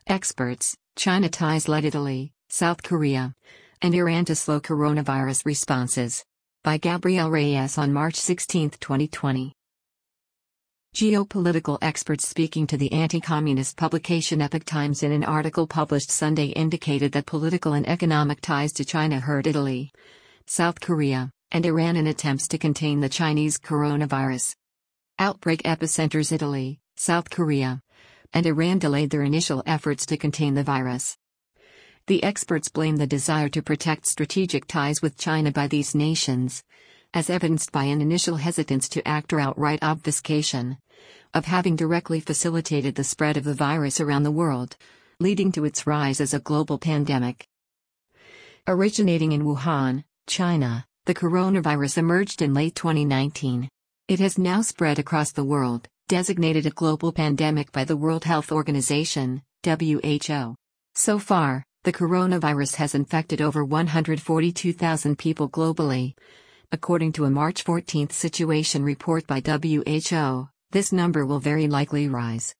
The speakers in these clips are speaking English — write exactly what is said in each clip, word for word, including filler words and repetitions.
Experts: China ties led Italy, South Korea, and Iran to slow coronavirus responses. By Gabriel Reyes on March sixteenth, twenty twenty. Geopolitical experts speaking to the anti-communist publication Epoch Times in an article published Sunday indicated that political and economic ties to China hurt Italy, South Korea, and Iran in attempts to contain the Chinese coronavirus. Outbreak epicenters: Italy, South Korea, and Iran delayed their initial efforts to contain the virus. The experts blame the desire to protect strategic ties with China by these nations, as evidenced by an initial hesitance to act or outright obfuscation of having directly facilitated the spread of the virus around the world, leading to its rise as a global pandemic. Originating in Wuhan, China, the coronavirus emerged in late twenty nineteen. It has now spread across the world, designated a global pandemic by the World Health Organization, W H O. So far, the coronavirus has infected over one hundred forty-two thousand people globally. According to a March fourteenth situation report by W H O, this number will very likely rise.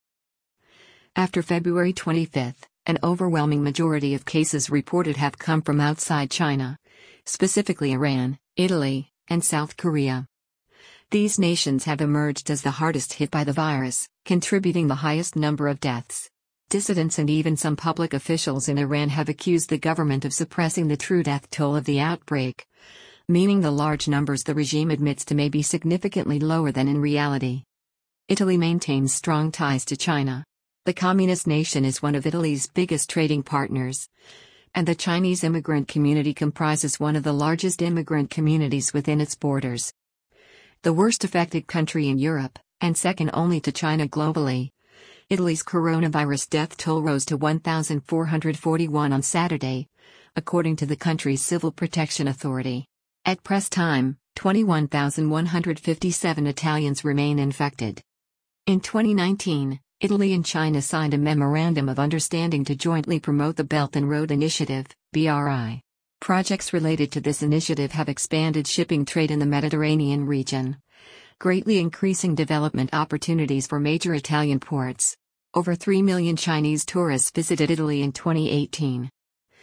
After February twenty-fifth, an overwhelming majority of cases reported have come from outside China, specifically Iran, Italy, and South Korea. These nations have emerged as the hardest hit by the virus, contributing the highest number of deaths. Dissidents and even some public officials in Iran have accused the government of suppressing the true death toll of the outbreak, meaning the large numbers the regime admits to may be significantly lower than in reality. Italy maintains strong ties to China. The communist nation is one of Italy's biggest trading partners, and the Chinese immigrant community comprises one of the largest immigrant communities within its borders. The worst affected country in Europe, and second only to China globally, Italy's coronavirus death toll rose to one thousand four hundred forty-one on Saturday, according to the country's Civil Protection Authority. At press time, twenty-one thousand one hundred fifty-seven Italians remain infected. In twenty nineteen, Italy and China signed a Memorandum of Understanding to jointly promote the Belt and Road Initiative, B R I. Projects related to this initiative have expanded shipping trade in the Mediterranean region, greatly increasing development opportunities for major Italian ports. Over three million Chinese tourists visited Italy in twenty eighteen.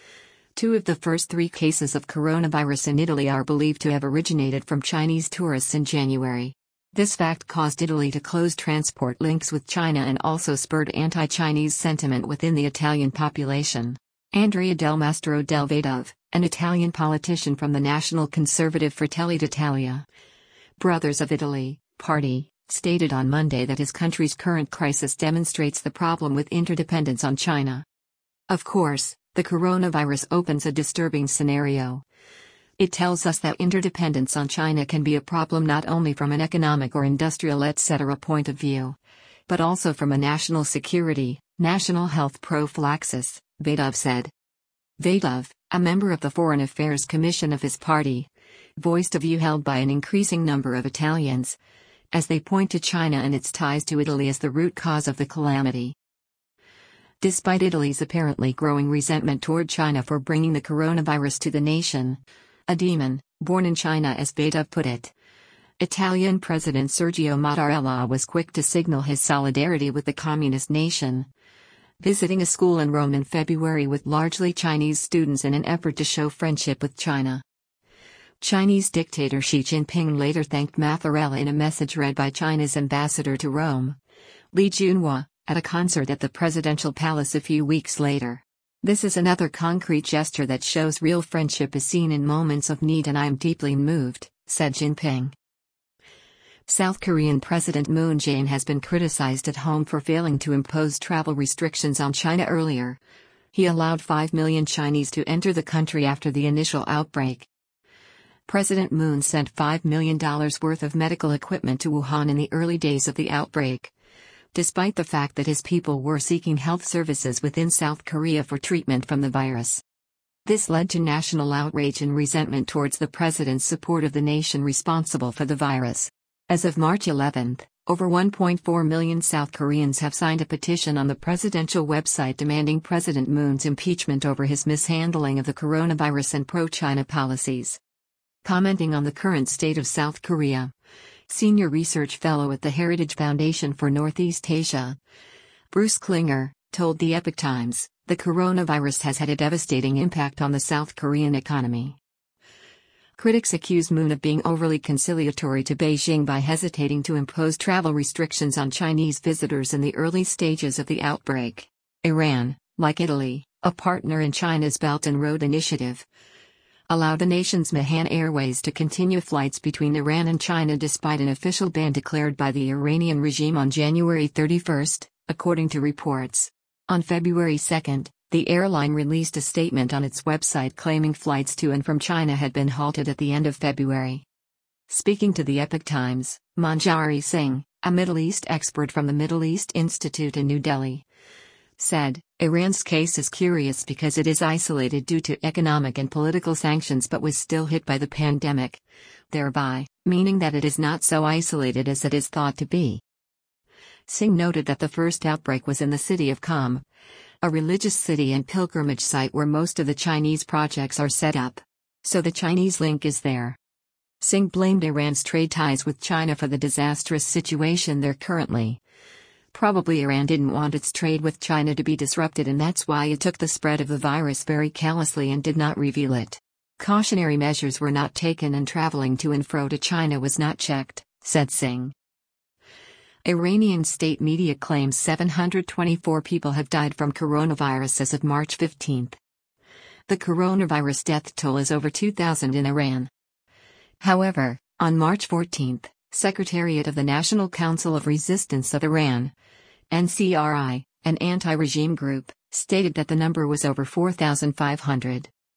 Two of the first three cases of coronavirus in Italy are believed to have originated from Chinese tourists in January. This fact caused Italy to close transport links with China and also spurred anti-Chinese sentiment within the Italian population. Andrea Del Mastro del Vedove, an Italian politician from the National Conservative Fratelli d'Italia, Brothers of Italy, party, stated on Monday that his country's current crisis demonstrates the problem with interdependence on China. Of course, the coronavirus opens a disturbing scenario. It tells us that interdependence on China can be a problem not only from an economic or industrial et cetera point of view, but also from a national security, national health prophylaxis, Vedove said. Vedove, a member of the Foreign Affairs Commission of his party, voiced a view held by an increasing number of Italians, as they point to China and its ties to Italy as the root cause of the calamity. Despite Italy's apparently growing resentment toward China for bringing the coronavirus to the nation, a demon, born in China as Vedove put it, Italian President Sergio Mattarella was quick to signal his solidarity with the communist nation, visiting a school in Rome in February with largely Chinese students in an effort to show friendship with China. Chinese dictator Xi Jinping later thanked Mattarella in a message read by China's ambassador to Rome, Li Junhua, at a concert at the presidential palace a few weeks later. This is another concrete gesture that shows real friendship is seen in moments of need, and I am deeply moved, said Jinping. South Korean President Moon Jae-in has been criticized at home for failing to impose travel restrictions on China earlier. He allowed five million Chinese to enter the country after the initial outbreak. President Moon sent five million dollars worth of medical equipment to Wuhan in the early days of the outbreak, despite the fact that his people were seeking health services within South Korea for treatment from the virus. This led to national outrage and resentment towards the president's support of the nation responsible for the virus. As of March eleventh, over one point four million South Koreans have signed a petition on the presidential website demanding President Moon's impeachment over his mishandling of the coronavirus and pro-China policies. Commenting on the current state of South Korea, senior research fellow at the Heritage Foundation for Northeast Asia, Bruce Klinger, told the Epoch Times, the coronavirus has had a devastating impact on the South Korean economy. Critics accuse Moon of being overly conciliatory to Beijing by hesitating to impose travel restrictions on Chinese visitors in the early stages of the outbreak. Iran, like Italy, a partner in China's Belt and Road Initiative, allowed the nation's Mahan Airways to continue flights between Iran and China despite an official ban declared by the Iranian regime on January thirty-first, according to reports. On February second, the airline released a statement on its website claiming flights to and from China had been halted at the end of February. Speaking to the Epoch Times, Manjari Singh, a Middle East expert from the Middle East Institute in New Delhi, said, Iran's case is curious because it is isolated due to economic and political sanctions but was still hit by the pandemic, thereby meaning that it is not so isolated as it is thought to be. Singh noted that the first outbreak was in the city of Qom, a religious city and pilgrimage site where most of the Chinese projects are set up. So the Chinese link is there. Singh blamed Iran's trade ties with China for the disastrous situation there currently. Probably Iran didn't want its trade with China to be disrupted, and that's why it took the spread of the virus very callously and did not reveal it. Cautionary measures were not taken and traveling to and fro to China was not checked, said Singh. Iranian state media claims seven hundred twenty-four people have died from coronavirus as of March fifteenth. The coronavirus death toll is over two thousand in Iran. However, on March fourteenth, Secretariat of the National Council of Resistance of Iran, N C R I, an anti-regime group, stated that the number was over four thousand five hundred.